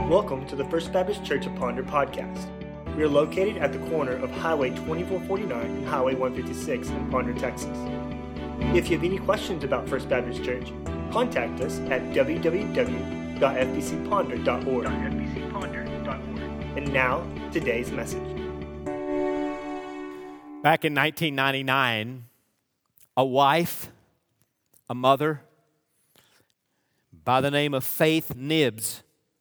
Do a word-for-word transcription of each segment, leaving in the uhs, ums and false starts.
Welcome to the First Baptist Church of Ponder podcast. We are located at the corner of Highway twenty-four forty-nine and Highway one fifty-six in Ponder, Texas. If you have any questions about First Baptist Church, contact us at w w w dot f b c ponder dot org. And now, today's message. Back in nineteen ninety-nine, a wife, a mother, by the name of Faith Nibbs,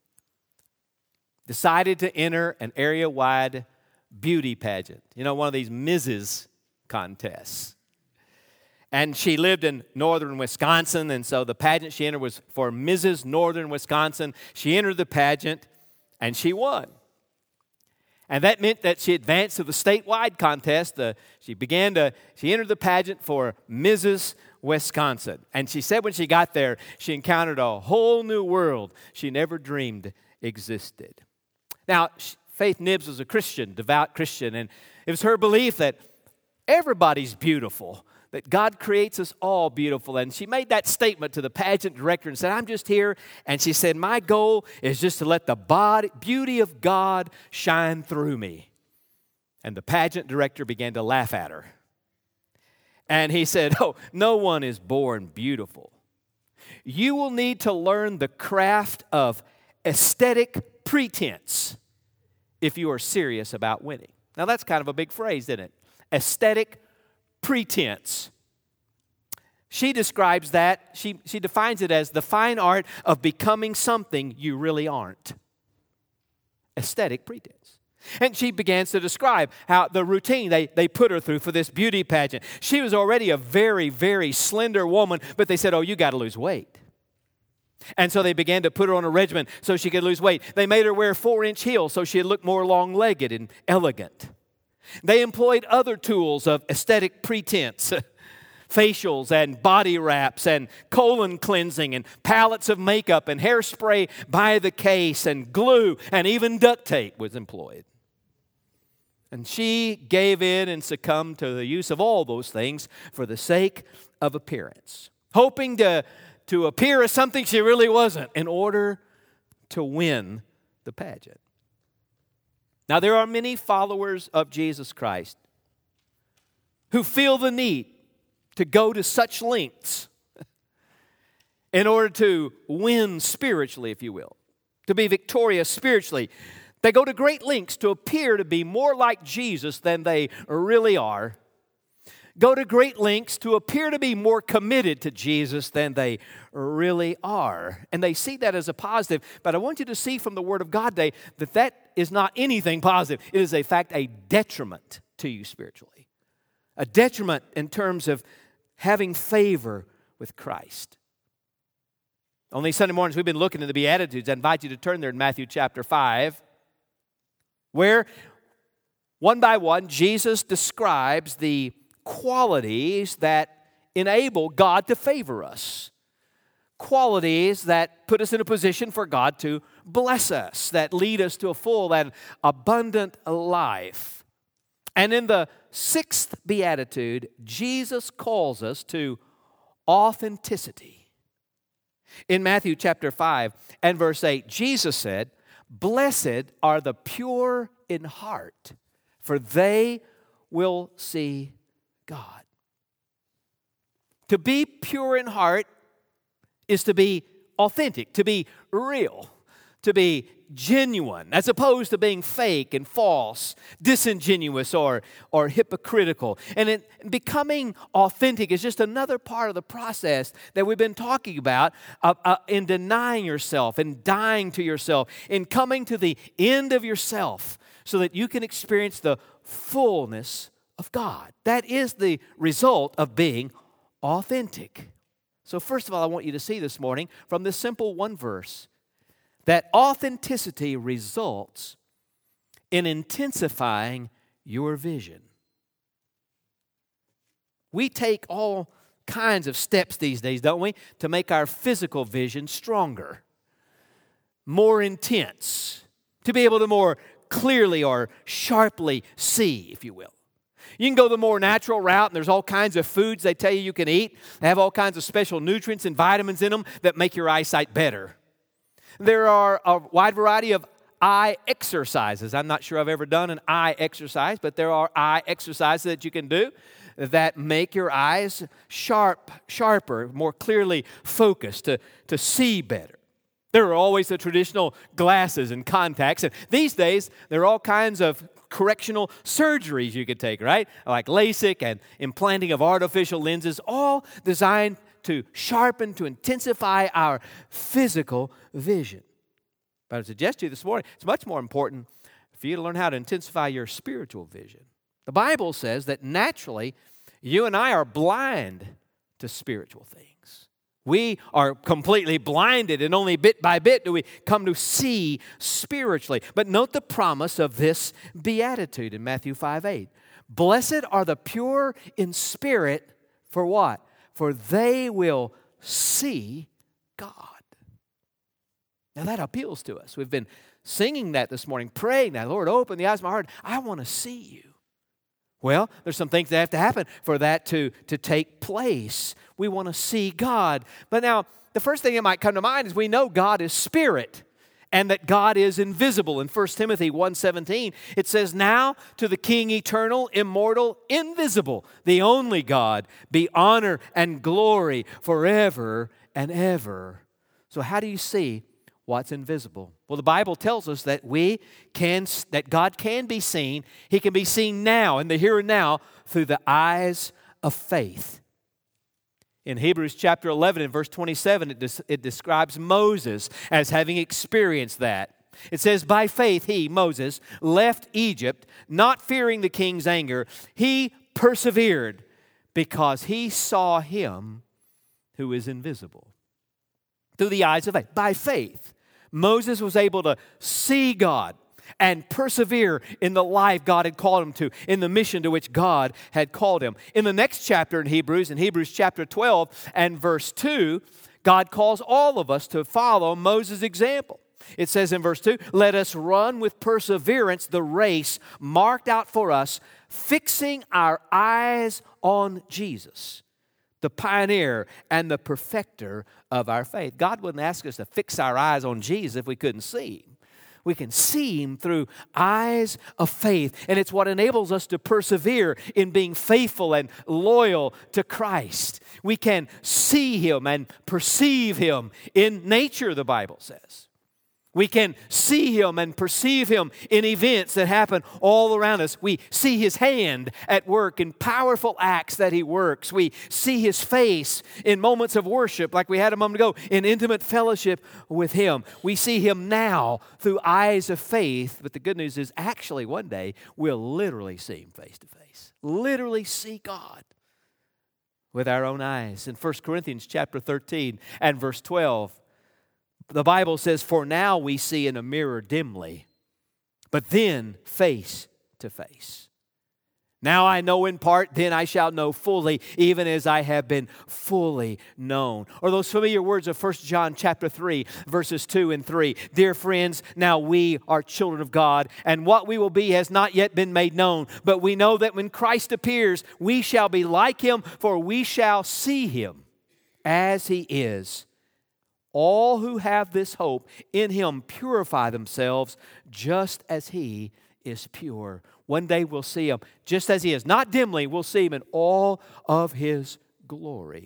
decided to enter an area-wide beauty pageant. You know, one of these Missus contests. And she lived in northern Wisconsin, and so the pageant she entered was for Missus Northern Wisconsin. She entered the pageant, and she won. And that meant that she advanced to the statewide contest. The, she began to, she entered the pageant for Missus Wisconsin. And she said when she got there, she encountered a whole new world she never dreamed existed. Now, Faith Nibbs was a Christian, devout Christian, and it was her belief that everybody's beautiful, that God creates us all beautiful. And she made that statement to the pageant director and said, I'm just here. And she said, my goal is just to let the body, beauty of God shine through me. And the pageant director began to laugh at her. And he said, oh, no one is born beautiful. You will need to learn the craft of aesthetic pretense if you are serious about winning. Now, that's kind of a big phrase, isn't it? Aesthetic pretense. She describes that, she, she defines it as the fine art of becoming something you really aren't. Aesthetic pretense. And she begins to describe how the routine they, they put her through for this beauty pageant. She was already a very, very slender woman, but they said, oh, you got to lose weight. And so they began to put her on a regimen so she could lose weight. They made her wear four-inch heels so she'd look more long-legged and elegant. They employed other tools of aesthetic pretense, facials and body wraps and colon cleansing and palettes of makeup and hairspray by the case and glue and even duct tape was employed. And she gave in and succumbed to the use of all those things for the sake of appearance, hoping to to appear as something she really wasn't in order to win the pageant. Now, there are many followers of Jesus Christ who feel the need to go to such lengths in order to win spiritually, if you will, to be victorious spiritually. They go to great lengths to appear to be more like Jesus than they really are. Go to great lengths to appear to be more committed to Jesus than they really are. And they see that as a positive. But I want you to see from the Word of God today that that is not anything positive. It is, in fact, a detriment to you spiritually. A detriment in terms of having favor with Christ. On these Sunday mornings, we've been looking at the Beatitudes. I invite you to turn there in Matthew chapter five, where one by one, Jesus describes the qualities that enable God to favor us. Qualities that put us in a position for God to bless us, that lead us to a full and abundant life. And in the sixth beatitude, Jesus calls us to authenticity. In Matthew chapter five and verse eight, Jesus said, blessed are the pure in heart, for they will see God. To be pure in heart is to be authentic, to be real, to be genuine, as opposed to being fake and false, disingenuous or, or hypocritical. And it, becoming authentic is just another part of the process that we've been talking about uh, uh, in denying yourself, in dying to yourself, in coming to the end of yourself so that you can experience the fullness of God. That is the result of being authentic. So first of all, I want you to see this morning from this simple one verse that authenticity results in intensifying your vision. We take all kinds of steps these days, don't we, to make our physical vision stronger, more intense, to be able to more clearly or sharply see, if you will. You can go the more natural route, and there's all kinds of foods they tell you you can eat. They have all kinds of special nutrients and vitamins in them that make your eyesight better. There are a wide variety of eye exercises. I'm not sure I've ever done an eye exercise, but there are eye exercises that you can do that make your eyes sharp, sharper, more clearly focused, to, to see better. There are always the traditional glasses and contacts, and these days there are all kinds of correctional surgeries you could take, right? Like LASIK and implanting of artificial lenses, all designed to sharpen, to intensify our physical vision. But I suggest to you this morning, it's much more important for you to learn how to intensify your spiritual vision. The Bible says that naturally, you and I are blind to spiritual things. We are completely blinded, and only bit by bit do we come to see spiritually. But note the promise of this beatitude in Matthew five eight. Blessed are the pure in spirit, for what? For they will see God. Now that appeals to us. We've been singing that this morning, praying that, Lord, open the eyes of my heart. I want to see you. Well, there's some things that have to happen for that to, to take place. We want to see God. But now, the first thing that might come to mind is we know God is spirit and that God is invisible. In First Timothy one seventeen, it says, now to the King eternal, immortal, invisible, the only God, be honor and glory forever and ever. So how do you see what's invisible? Well, the Bible tells us that we can, that God can be seen. He can be seen now, in the here and now, through the eyes of faith. In Hebrews chapter eleven and verse twenty-seven, it, des- it describes Moses as having experienced that. It says, by faith he, Moses, left Egypt, not fearing the king's anger. He persevered because he saw him who is invisible. Through the eyes of faith. By faith, Moses was able to see God and persevere in the life God had called him to, in the mission to which God had called him. In the next chapter in Hebrews, in Hebrews chapter twelve and verse two, God calls all of us to follow Moses' example. It says in verse two, let us run with perseverance the race marked out for us, fixing our eyes on Jesus, the pioneer and the perfecter of our faith. God wouldn't ask us to fix our eyes on Jesus if we couldn't see him. We can see him through eyes of faith, and it's what enables us to persevere in being faithful and loyal to Christ. We can see him and perceive him in nature, the Bible says. We can see him and perceive him in events that happen all around us. We see his hand at work in powerful acts that he works. We see his face in moments of worship, like we had a moment ago, in intimate fellowship with him. We see him now through eyes of faith. But the good news is, actually, one day, we'll literally see him face to face. Literally see God with our own eyes. In First Corinthians chapter thirteen and verse twelve, the Bible says, for now we see in a mirror dimly, but then face to face. Now I know in part, then I shall know fully, even as I have been fully known. Or those familiar words of First John chapter three, verses two and three. Dear friends, now we are children of God, and what we will be has not yet been made known. But we know that when Christ appears, we shall be like him, for we shall see him as he is. All who have this hope in him purify themselves just as he is pure. One day we'll see him just as he is. Not dimly, we'll see him in all of his glory.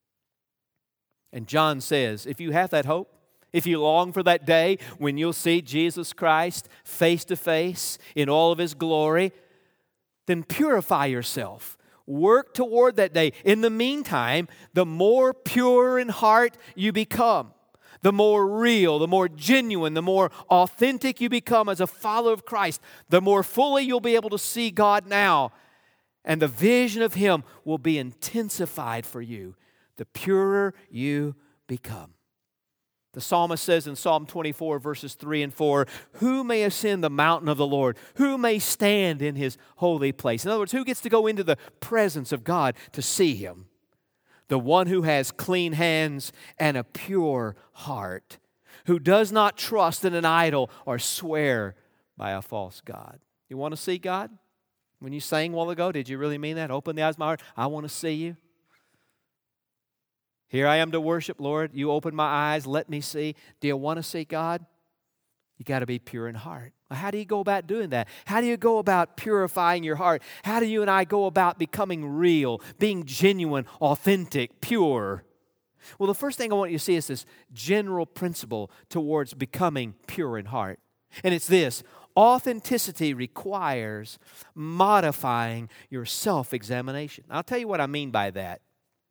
And John says, if you have that hope, if you long for that day when you'll see Jesus Christ face to face in all of his glory, then purify yourself. Work toward that day. In the meantime, the more pure in heart you become, the more real, the more genuine, the more authentic you become as a follower of Christ, the more fully you'll be able to see God now. And the vision of him will be intensified for you, the purer you become. The psalmist says in Psalm twenty-four, verses three and four, who may ascend the mountain of the Lord? Who may stand in his holy place? In other words, who gets to go into the presence of God to see him? The one who has clean hands and a pure heart, who does not trust in an idol or swear by a false god. You want to see God? When you sang a while ago, did you really mean that? Open the eyes of my heart. I want to see you. Here I am to worship, Lord. You open my eyes. Let me see. Do you want to see God? You got to be pure in heart. How do you go about doing that? How do you go about purifying your heart? How do you and I go about becoming real, being genuine, authentic, pure? Well, the first thing I want you to see is this general principle towards becoming pure in heart. And it's this: authenticity requires modifying your self-examination. I'll tell you what I mean by that.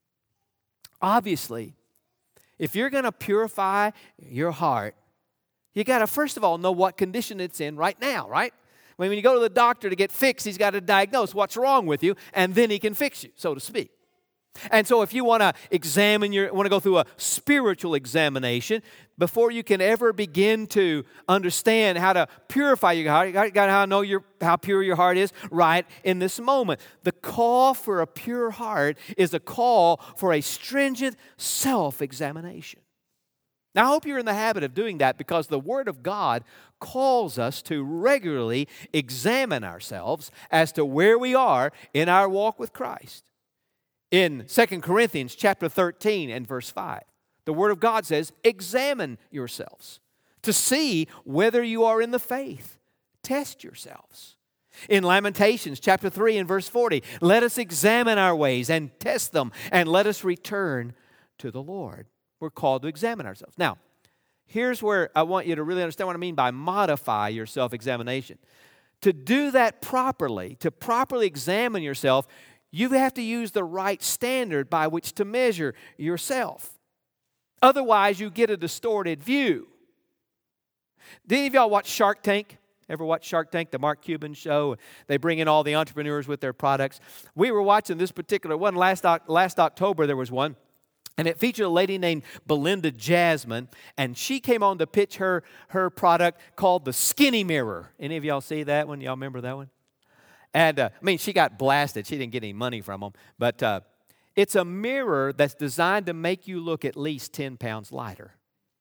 Obviously, if you're going to purify your heart, you got to first of all know what condition it's in right now, right? When you go to the doctor to get fixed, he's got to diagnose what's wrong with you, and then he can fix you, so to speak. And so if you want to examine your, want to go through a spiritual examination, before you can ever begin to understand how to purify your heart, you got, got to know your, how pure your heart is right in this moment. The call for a pure heart is a call for a stringent self-examination. Now, I hope you're in the habit of doing that, because the Word of God calls us to regularly examine ourselves as to where we are in our walk with Christ. In Second Corinthians chapter thirteen and verse five, the Word of God says, examine yourselves to see whether you are in the faith. Test yourselves. In Lamentations chapter three and verse forty, let us examine our ways and test them, and let us return to the Lord. We're called to examine ourselves. Now, here's where I want you to really understand what I mean by modify your self-examination. To do that properly, to properly examine yourself, you have to use the right standard by which to measure yourself. Otherwise, you get a distorted view. Did any of y'all watch Shark Tank? Ever watch Shark Tank, the Mark Cuban show? They bring in all the entrepreneurs with their products. We were watching this particular one. Last, last October, there was one. And it featured a lady named Belinda Jasmine, and she came on to pitch her, her product called the Skinny Mirror. Any of y'all see that one? Y'all remember that one? And, uh, I mean, she got blasted. She didn't get any money from them. But uh, it's a mirror that's designed to make you look at least ten pounds lighter.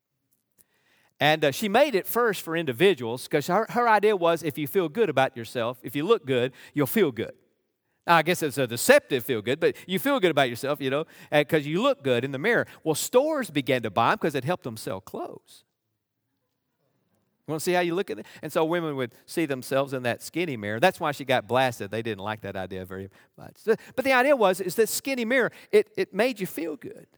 And uh, she made it first for individuals, because her, her idea was, if you feel good about yourself, if you look good, you'll feel good. Now, I guess it's a deceptive feel good, but you feel good about yourself, you know, because you look good in the mirror. Well, stores began to buy them because it helped them sell clothes. You want to see how you look at it? And so women would see themselves in that skinny mirror. That's why she got blasted. They didn't like that idea very much. But the idea was, is that skinny mirror, it, it made you feel good.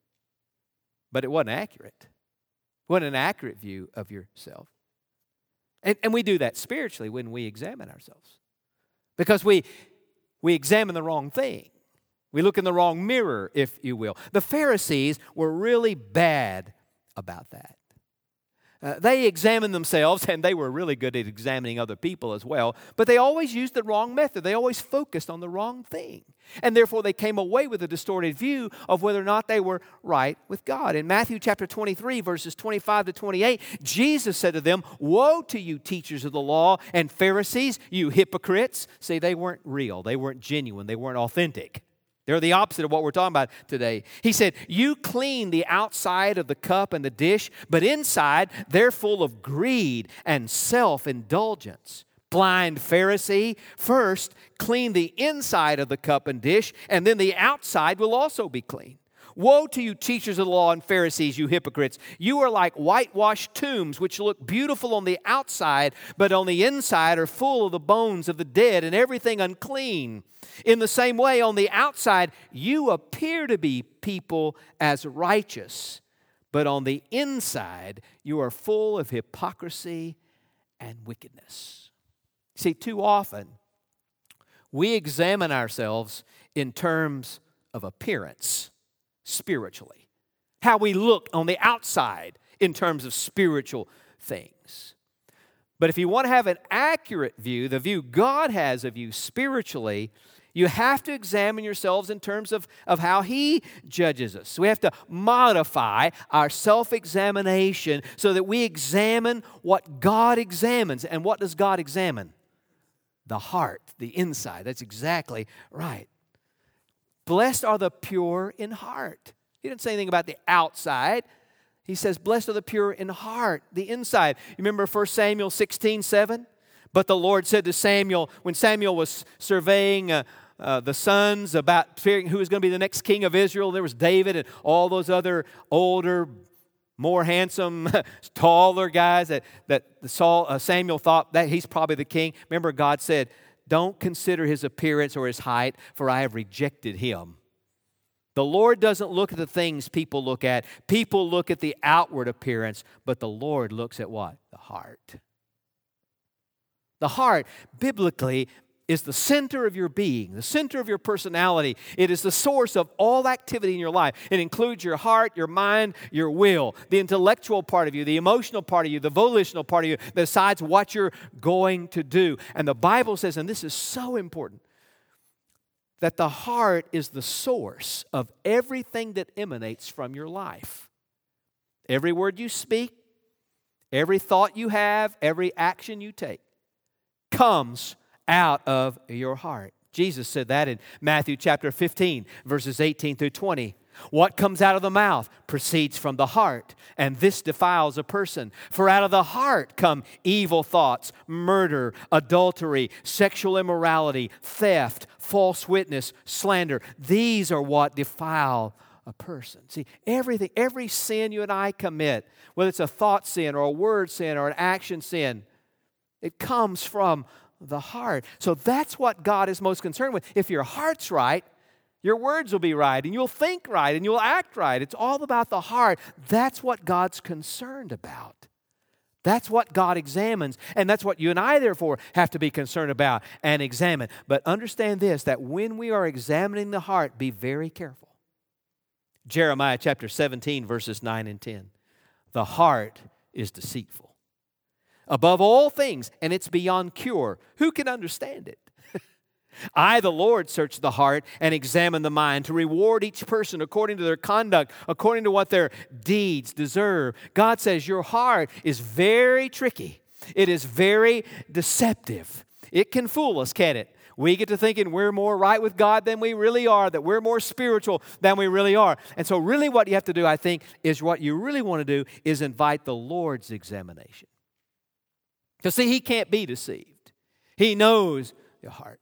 But it wasn't accurate. It wasn't an accurate view of yourself. And, and we do that spiritually when we examine ourselves. Because we... We examine the wrong thing. We look in the wrong mirror, if you will. The Pharisees were really bad about that. Uh, they examined themselves, and they were really good at examining other people as well, but they always used the wrong method. They always focused on the wrong thing. And therefore, they came away with a distorted view of whether or not they were right with God. In Matthew chapter twenty-three, verses twenty-five to twenty-eight, Jesus said to them, "Woe to you, teachers of the law and Pharisees, you hypocrites." See, they weren't real. They weren't genuine. They weren't authentic. They're the opposite of what we're talking about today. He said, "You clean the outside of the cup and the dish, but inside they're full of greed and self-indulgence. Blind Pharisee, first clean the inside of the cup and dish, and then the outside will also be clean. Woe to you, teachers of the law and Pharisees, you hypocrites! You are like whitewashed tombs, which look beautiful on the outside, but on the inside are full of the bones of the dead and everything unclean. In the same way, on the outside, you appear to be people as righteous, but on the inside, you are full of hypocrisy and wickedness." See, too often, we examine ourselves in terms of appearance spiritually, how we look on the outside in terms of spiritual things. But if you want to have an accurate view, the view God has of you spiritually, you have to examine yourselves in terms of, of how He judges us. So we have to modify our self-examination so that we examine what God examines. And what does God examine? The heart, the inside. That's exactly right. Blessed are the pure in heart. He didn't say anything about the outside. He says, blessed are the pure in heart, the inside. You remember First Samuel sixteen seven? But the Lord said to Samuel, when Samuel was surveying uh, uh, the sons about figuring who was going to be the next king of Israel. There was David and all those other older, more handsome, taller guys that, that Saul, uh, Samuel thought that he's probably the king. Remember, God said, don't consider his appearance or his height, for I have rejected him. The Lord doesn't look at the things people look at. People look at the outward appearance, but the Lord looks at what? The heart. The heart, biblically, is the center of your being, the center of your personality. It is the source of all activity in your life. It includes your heart, your mind, your will, the intellectual part of you, the emotional part of you, the volitional part of you that decides what you're going to do. And the Bible says, and this is so important, that the heart is the source of everything that emanates from your life. Every word you speak, every thought you have, every action you take comes out of your heart. Jesus said that in Matthew chapter fifteen, verses eighteen through twenty. What comes out of the mouth proceeds from the heart, and this defiles a person. For out of the heart come evil thoughts, murder, adultery, sexual immorality, theft, false witness, slander. These are what defile a person. See, everything, every sin you and I commit, whether it's a thought sin or a word sin or an action sin, it comes from the heart. So that's what God is most concerned with. If your heart's right, your words will be right, and you'll think right, and you'll act right. It's all about the heart. That's what God's concerned about. That's what God examines, and that's what you and I, therefore, have to be concerned about and examine. But understand this, that when we are examining the heart, be very careful. Jeremiah chapter seventeen, verses nine and ten. The heart is deceitful above all things, and it's beyond cure. Who can understand it? I, the Lord, search the heart and examine the mind to reward each person according to their conduct, according to what their deeds deserve. God says your heart is very tricky. It is very deceptive. It can fool us, can't it? We get to thinking we're more right with God than we really are, that we're more spiritual than we really are. And so really what you have to do, I think, is what you really want to do is invite the Lord's examination. Because see, He can't be deceived. He knows your heart.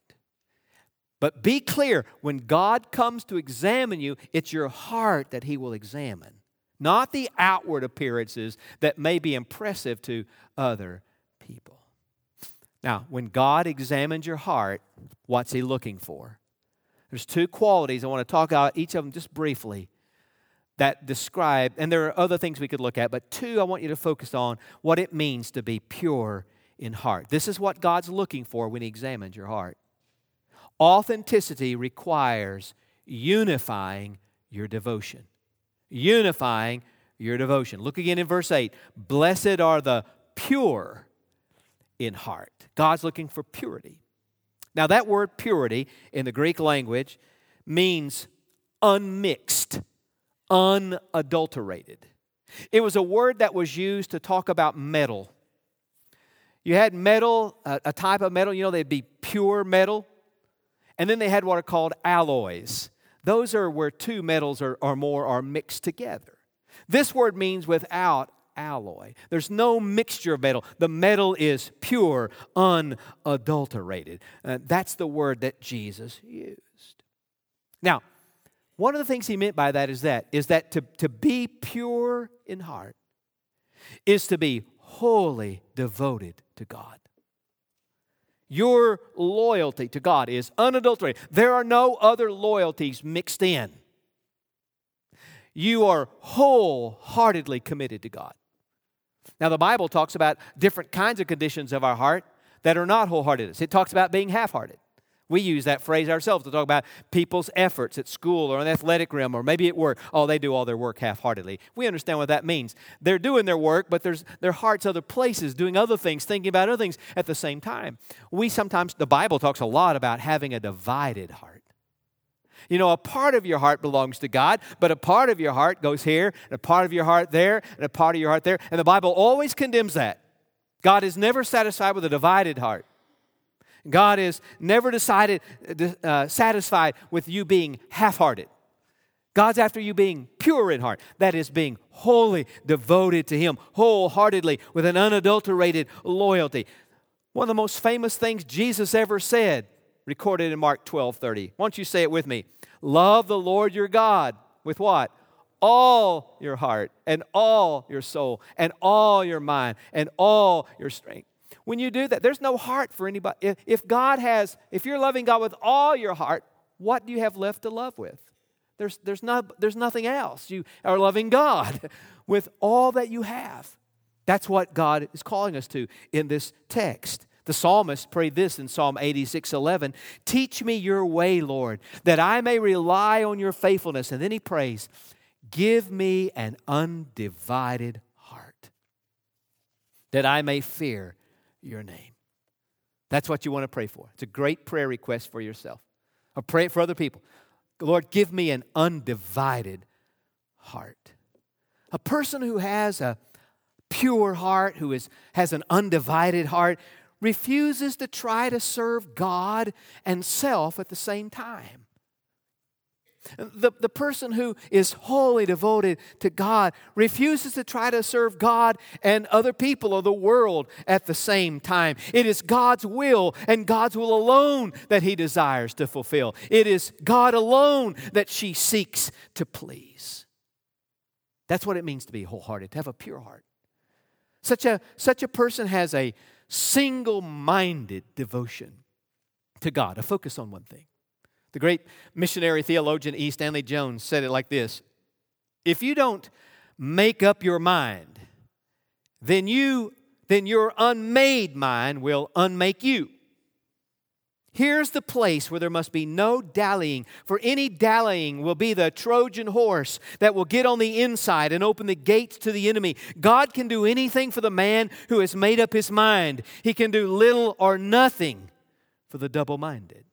But be clear, when God comes to examine you, it's your heart that He will examine, not the outward appearances that may be impressive to other people. Now, when God examines your heart, what's He looking for? There's two qualities. I want to talk about each of them just briefly that describe, and there are other things we could look at, but two, I want you to focus on what it means to be pure in heart. This is what God's looking for when He examines your heart. Authenticity requires unifying your devotion. Unifying your devotion. Look again in verse eight. Blessed are the pure in heart. God's looking for purity. Now that word purity in the Greek language means unmixed, unadulterated. It was a word that was used to talk about metal. You had metal, a, a type of metal, you know, they'd be pure metal. And then they had what are called alloys. Those are where two metals or, or more are mixed together. This word means without alloy. There's no mixture of metal. The metal is pure, unadulterated. Uh, that's the word that Jesus used. Now, one of the things He meant by that is that, is that to, to be pure in heart is to be wholly devoted to God. Your loyalty to God is unadulterated. There are no other loyalties mixed in. You are wholeheartedly committed to God. Now, the Bible talks about different kinds of conditions of our heart that are not wholehearted. It talks about being half-hearted. We use that phrase ourselves to talk about people's efforts at school or in the athletic realm or maybe at work. Oh, they do all their work half-heartedly. We understand what that means. They're doing their work, but there's their heart's other places, doing other things, thinking about other things at the same time. We sometimes, the Bible talks a lot about having a divided heart. You know, a part of your heart belongs to God, but a part of your heart goes here, and a part of your heart there, and a part of your heart there. And the Bible always condemns that. God is never satisfied with a divided heart. God is never decided, uh, satisfied with you being half-hearted. God's after you being pure in heart. That is, being wholly devoted to Him, wholeheartedly, with an unadulterated loyalty. One of the most famous things Jesus ever said recorded in Mark twelve thirty. Why don't you say it with me? Love the Lord your God with what? All your heart and all your soul and all your mind and all your strength. When you do that, there's no heart for anybody. If, if God has, if you're loving God with all your heart, what do you have left to love with? There's, there's, not, there's nothing else. You are loving God with all that you have. That's what God is calling us to in this text. The psalmist prayed this in Psalm eighty-six eleven. Teach me your way, Lord, that I may rely on your faithfulness. And then he prays, give me an undivided heart, that I may fear your name. That's what you want to pray for. It's a great prayer request for yourself. Or pray it for other people. Lord, give me an undivided heart. A person who has a pure heart, who is, has an undivided heart, refuses to try to serve God and self at the same time. The, the person who is wholly devoted to God refuses to try to serve God and other people or the world at the same time. It is God's will and God's will alone that he desires to fulfill. It is God alone that she seeks to please. That's what it means to be wholehearted, to have a pure heart. Such a, such a person has a single-minded devotion to God, a focus on one thing. The great missionary theologian E. Stanley Jones said it like this: if you don't make up your mind, then you then your unmade mind will unmake you. Here's the place where there must be no dallying, for any dallying will be the Trojan horse that will get on the inside and open the gates to the enemy. God can do anything for the man who has made up his mind. He can do little or nothing for the double-minded.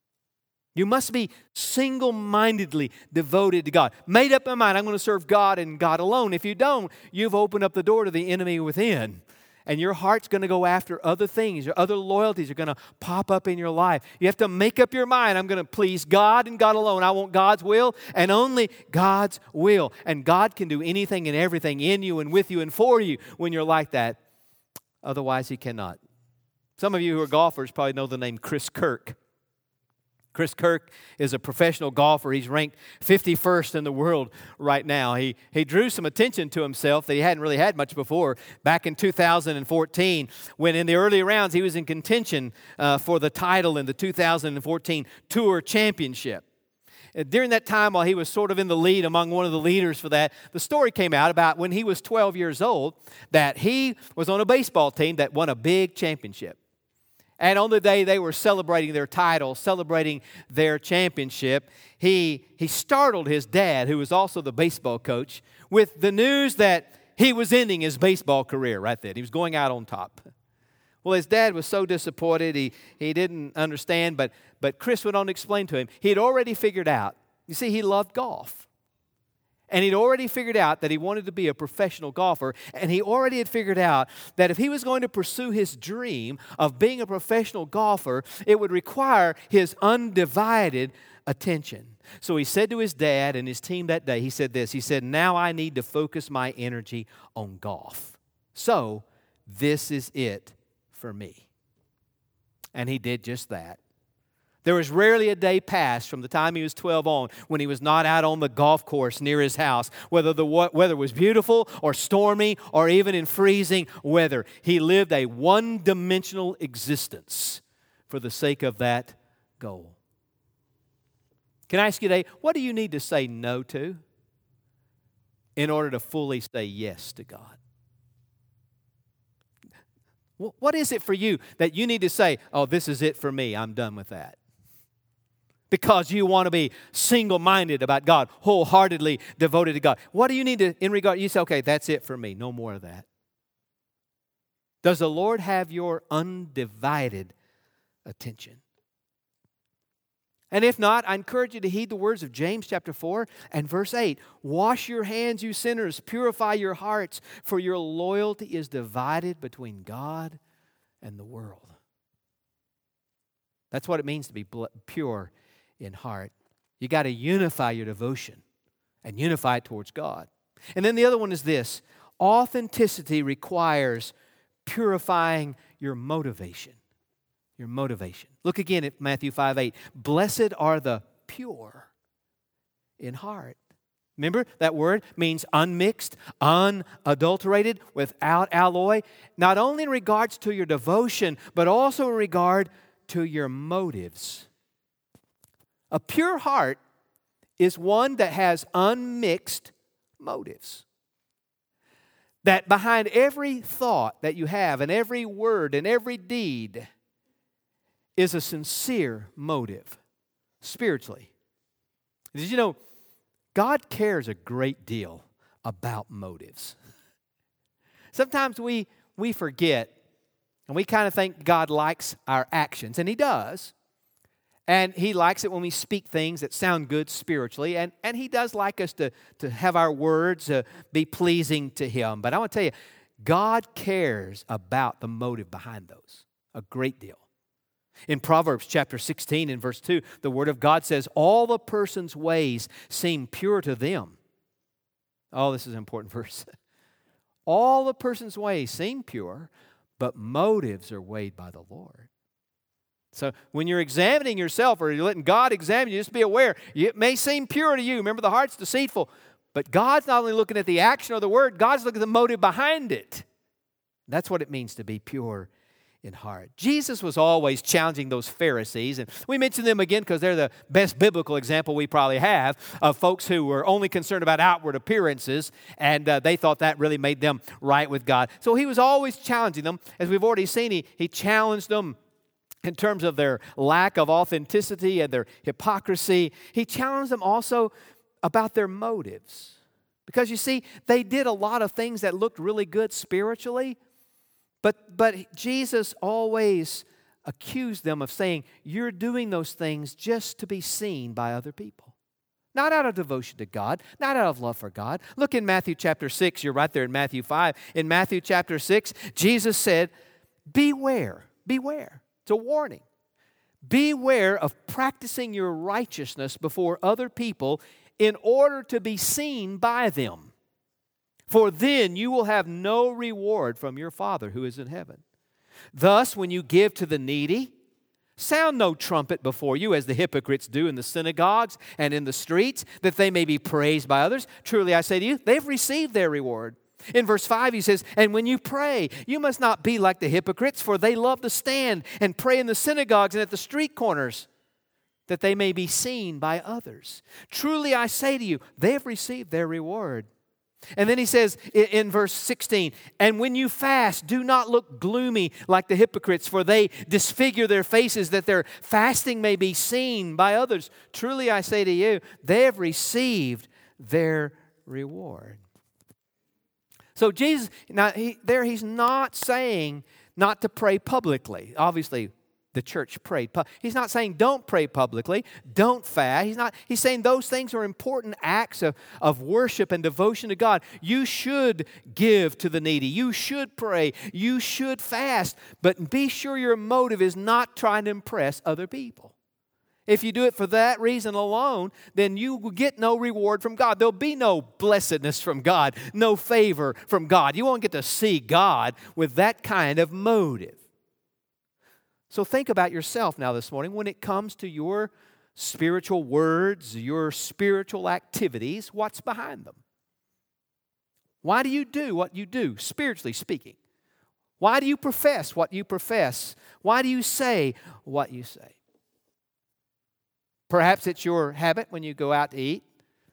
You must be single-mindedly devoted to God. Made up my mind, I'm going to serve God and God alone. If you don't, you've opened up the door to the enemy within. And your heart's going to go after other things. Your other loyalties are going to pop up in your life. You have to make up your mind. I'm going to please God and God alone. I want God's will and only God's will. And God can do anything and everything in you and with you and for you when you're like that. Otherwise, he cannot. Some of you who are golfers probably know the name Chris Kirk. Chris Kirk is a professional golfer. He's ranked fifty-first in the world right now. He, he drew some attention to himself that he hadn't really had much before back in two thousand fourteen, when in the early rounds he was in contention uh, for the title in the two thousand fourteen Tour Championship. During that time, while he was sort of in the lead among one of the leaders for that, the story came out about when he was twelve years old that he was on a baseball team that won a big championship. And on the day they were celebrating their title, celebrating their championship, he, he startled his dad, who was also the baseball coach, with the news that he was ending his baseball career right then. He was going out on top. Well, his dad was so disappointed, he, he didn't understand, but, but Chris went on to explain to him, he had already figured out, you see, he loved golf. And he'd already figured out that he wanted to be a professional golfer, and he already had figured out that if he was going to pursue his dream of being a professional golfer, it would require his undivided attention. So he said to his dad and his team that day, he said this, he said, now I need to focus my energy on golf. So this is it for me. And he did just that. There was rarely a day passed from the time he was twelve on when he was not out on the golf course near his house, whether the weather was beautiful or stormy or even in freezing weather. He lived a one-dimensional existence for the sake of that goal. Can I ask you today, what do you need to say no to in order to fully say yes to God? What is it for you that you need to say, oh, this is it for me, I'm done with that? Because you want to be single-minded about God, wholeheartedly devoted to God. What do you need to, in regard, you say, okay, that's it for me, no more of that. Does the Lord have your undivided attention? And if not, I encourage you to heed the words of James chapter four and verse eight. Wash your hands, you sinners, purify your hearts, for your loyalty is divided between God and the world. That's what it means to be pure in heart. You got to unify your devotion and unify it towards God. And then the other one is this: authenticity requires purifying your motivation. Your motivation. Look again at Matthew five eight. Blessed are the pure in heart. Remember, that word means unmixed, unadulterated, without alloy. Not only in regards to your devotion, but also in regard to your motives. A pure heart is one that has unmixed motives. That behind every thought that you have and every word and every deed is a sincere motive, spiritually. Did you know God cares a great deal about motives? Sometimes we, we forget and we kind of think God likes our actions, and He does. And He likes it when we speak things that sound good spiritually, and, and He does like us to, to have our words uh, be pleasing to Him. But I want to tell you, God cares about the motive behind those a great deal. In Proverbs chapter sixteen and verse two, the Word of God says, all the person's ways seem pure to them. Oh, this is an important verse. All the person's ways seem pure, but motives are weighed by the Lord. So when you're examining yourself or you're letting God examine you, just be aware, it may seem pure to you. Remember, the heart's deceitful, but God's not only looking at the action or the word, God's looking at the motive behind it. That's what it means to be pure in heart. Jesus was always challenging those Pharisees, and we mention them again because they're the best biblical example we probably have of folks who were only concerned about outward appearances, and uh, they thought that really made them right with God. So He was always challenging them. As we've already seen, He, he challenged them in terms of their lack of authenticity and their hypocrisy. He challenged them also about their motives. Because you see, they did a lot of things that looked really good spiritually, but, but Jesus always accused them of saying, you're doing those things just to be seen by other people. Not out of devotion to God, not out of love for God. Look in Matthew chapter six, you're right there in Matthew five. In Matthew chapter six, Jesus said, beware, beware. It's a warning. Beware of practicing your righteousness before other people in order to be seen by them. For then you will have no reward from your Father who is in heaven. Thus, when you give to the needy, sound no trumpet before you, as the hypocrites do in the synagogues and in the streets, that they may be praised by others. Truly, I say to you, they've received their reward. In verse five, he says, and when you pray, you must not be like the hypocrites, for they love to stand and pray in the synagogues and at the street corners, that they may be seen by others. Truly, I say to you, they have received their reward. And then he says in, in verse sixteen, and when you fast, do not look gloomy like the hypocrites, for they disfigure their faces, that their fasting may be seen by others. Truly, I say to you, they have received their reward. So Jesus, now he, there he's not saying not to pray publicly. Obviously, the church prayed. He's not saying don't pray publicly, don't fast. He's not. He's saying those things are important acts of, of worship and devotion to God. You should give to the needy. You should pray. You should fast. But be sure your motive is not trying to impress other people. If you do it for that reason alone, then you will get no reward from God. There'll be no blessedness from God, no favor from God. You won't get to see God with that kind of motive. So think about yourself now this morning when it comes to your spiritual words, your spiritual activities, what's behind them? Why do you do what you do, spiritually speaking? Why do you profess what you profess? Why do you say what you say? Perhaps it's your habit when you go out to eat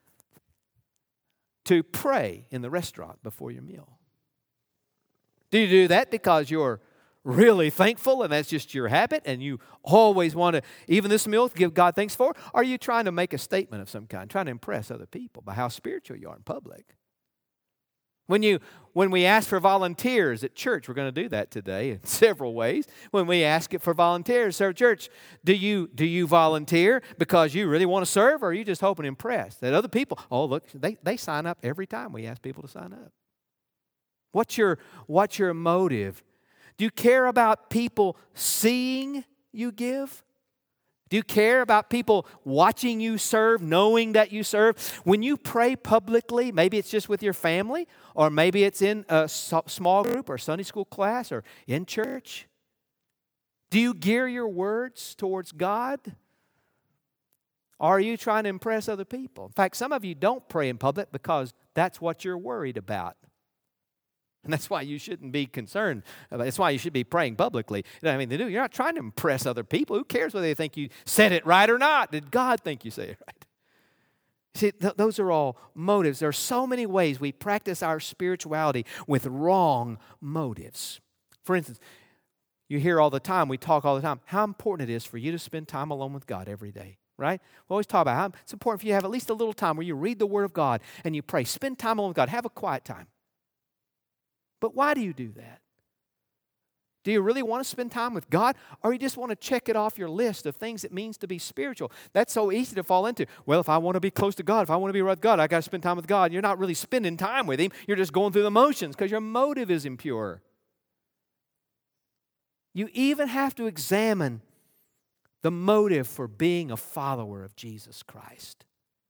to pray in the restaurant before your meal. Do you do that because you're really thankful and that's just your habit and you always want to, even this meal, give God thanks for? Or are you trying to make a statement of some kind, trying to impress other people by how spiritual you are in public? When you, when we ask for volunteers at church, we're going to do that today in several ways. When we ask it for volunteers, so church, do you do you volunteer because you really want to serve, or are you just hoping to impress that other people? Oh, look, they they sign up every time we ask people to sign up. What's your what's your motive? Do you care about people seeing you give? Do you care about people watching you serve, knowing that you serve? When you pray publicly, maybe it's just with your family, or maybe it's in a small group or Sunday school class or in church. Do you gear your words towards God? Or are you trying to impress other people? In fact, some of you don't pray in public because that's what you're worried about. And that's why you shouldn't be concerned about it. That's why you should be praying publicly. I mean, you're not trying to impress other people. Who cares whether they think you said it right or not? Did God think you said it right? See, th- those are all motives. There are so many ways we practice our spirituality with wrong motives. For instance, you hear all the time, we talk all the time, how important it is for you to spend time alone with God every day, right? We always talk about how it's important for you to have at least a little time where you read the Word of God and you pray. Spend time alone with God. Have a quiet time. But why do you do that? Do you really want to spend time with God, or you just want to check it off your list of things it means to be spiritual? That's so easy to fall into. Well, if I want to be close to God, if I want to be right with God, I got to spend time with God. You're not really spending time with Him. You're just going through the motions because your motive is impure. You even have to examine the motive for being a follower of Jesus Christ.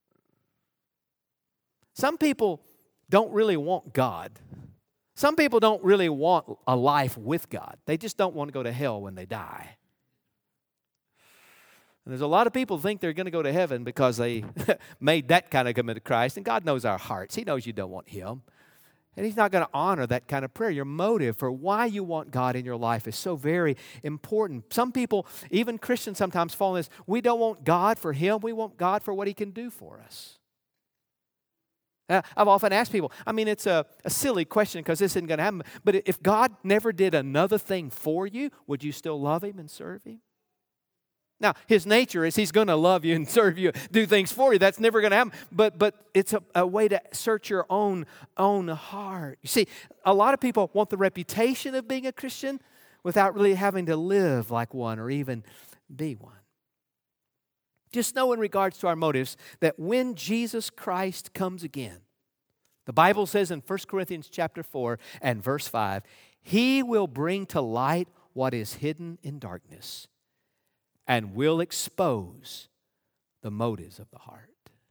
Some people don't really want God. Some people don't really want a life with God. They just don't want to go to hell when they die. And there's a lot of people who think they're going to go to heaven because they made that kind of commitment to Christ. And God knows our hearts. He knows you don't want Him. And He's not going to honor that kind of prayer. Your motive for why you want God in your life is so very important. Some people, even Christians sometimes fall in this. We don't want God for Him. We want God for what He can do for us. Uh, I've often asked people, I mean, it's a, a silly question because this isn't going to happen, but if God never did another thing for you, would you still love Him and serve Him? Now, His nature is He's going to love you and serve you, do things for you. That's never going to happen, but but it's a, a way to search your own, own heart. You see, a lot of people want the reputation of being a Christian without really having to live like one or even be one. Just know in regards to our motives that when Jesus Christ comes again, the Bible says in First Corinthians chapter four and verse five, He will bring to light what is hidden in darkness and will expose the motives of the heart.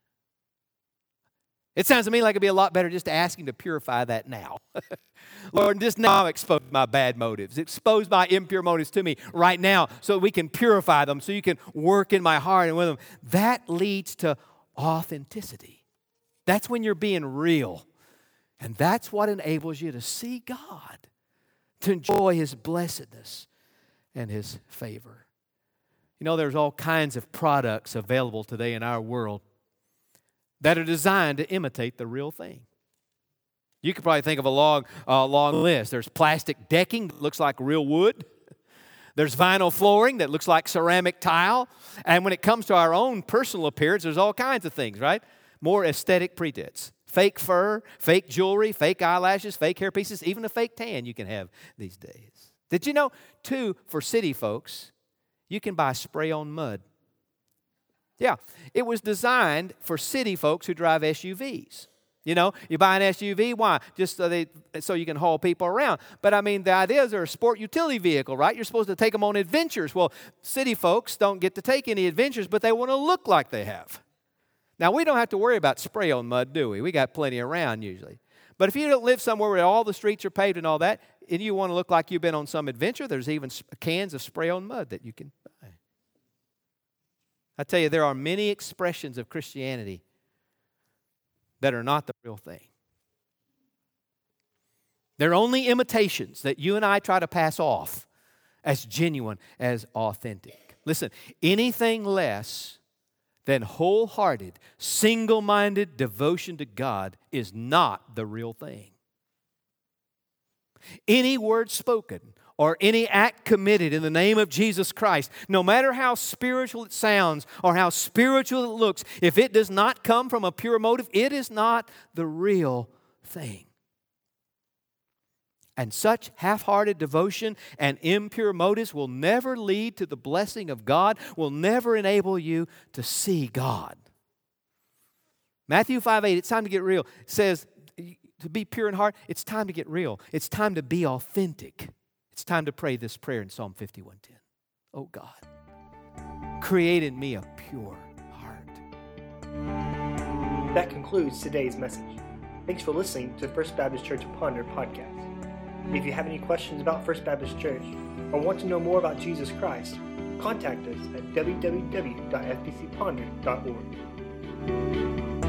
It sounds to me like it'd be a lot better just to ask Him to purify that now. Lord, just now expose my bad motives. Expose my impure motives to me right now so we can purify them, so you can work in my heart and with them. That leads to authenticity. That's when you're being real. And that's what enables you to see God, to enjoy His blessedness and His favor. You know, there's all kinds of products available today in our world that are designed to imitate the real thing. You could probably think of a long, uh, long list. There's plastic decking that looks like real wood. There's vinyl flooring that looks like ceramic tile. And when it comes to our own personal appearance, there's all kinds of things, right? More aesthetic pretense. Fake fur, fake jewelry, fake eyelashes, fake hair pieces, even a fake tan you can have these days. Did you know, too, for city folks, you can buy spray-on mud. Yeah, it was designed for city folks who drive S U Vs. You know, you buy an S U V, why? Just so, they, so you can haul people around. But I mean, the idea is they're a sport utility vehicle, right? You're supposed to take them on adventures. Well, city folks don't get to take any adventures, but they want to look like they have. Now, we don't have to worry about spray on mud, do we? We got plenty around usually. But if you don't live somewhere where all the streets are paved and all that, and you want to look like you've been on some adventure, there's even cans of spray on mud that you can buy. I tell you, there are many expressions of Christianity that are not the real thing. They're only imitations that you and I try to pass off as genuine, as authentic. Listen, anything less than wholehearted, single-minded devotion to God is not the real thing. Any word spoken or any act committed in the name of Jesus Christ, no matter how spiritual it sounds or how spiritual it looks, if it does not come from a pure motive, it is not the real thing. And such half-hearted devotion and impure motives will never lead to the blessing of God, will never enable you to see God. Matthew five eight, it's time to get real. It says, to be pure in heart, it's time to get real. It's time to be authentic. It's time to pray this prayer in Psalm fifty-one ten. Oh God, create in me a pure heart. That concludes today's message. Thanks for listening to First Baptist Church of Ponder podcast. If you have any questions about First Baptist Church, or want to know more about Jesus Christ, contact us at w w w dot f b c ponder dot org.